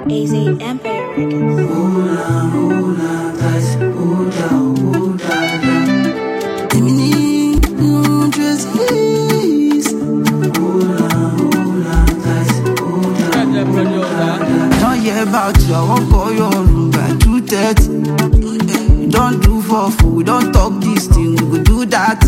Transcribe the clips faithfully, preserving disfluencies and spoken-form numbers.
A Z Empire Records. Hold on, hold on, guys. Hold on, hold on. Give me no dress, please. Hold on, hold on, guys. Hold on, hold on. Don't hear about you. I won't call your room by two thirty. We don't do for food. We don't talk this thing. We go do that.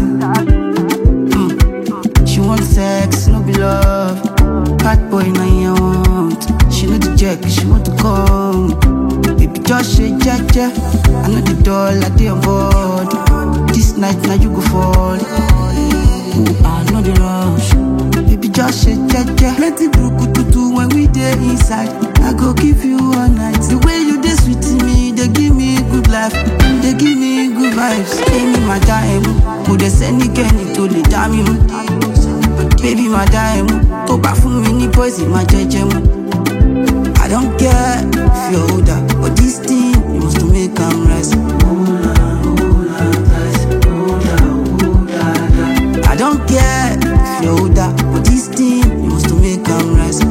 Mm. She want sex, no be love. Bad boy, now you want. She know the jack, she want to come. Baby, just shake, jack, jack. I know the door, like they on board. This night, now you go fall. Ooh, I know the rush. Baby, just shake, jack, jack. Plenty broke to do when we there inside. I go give you all night. The way you dey sweet to me, they give me good life. They give me good vibes. Pay me my time. Put the send again into the damn. Baby, my dime, go back for me, ni poison, my judgment. I don't care if you're older, but this thing, you must to make them rest. I don't care if you're older, but this thing, you must to make them rest.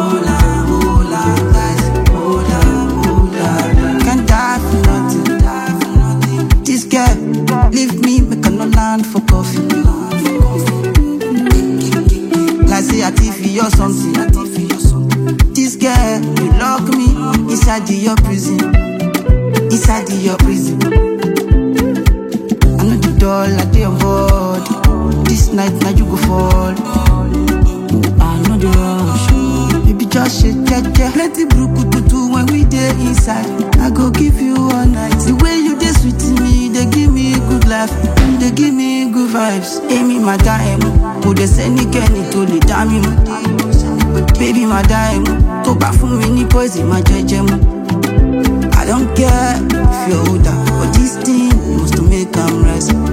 Can't die for nothing. This girl, leave me, make a no land for coffee. I say a T V or something. This girl, you lock me inside your prison. Inside your prison. I know the door like they on board. This night now you go fall. I know the rush. Baby just shake, yeah, yeah. Plenty broke to do when we there inside. I go give you all night. The way you dey sweet to me, they give me good life. They give me good vibes. Amy, my dime. Put the send again into the damn. Baby, my dime. Go back for me, ni poison, my judgment. I don't care if you're older, but this thing, you must to make them rest.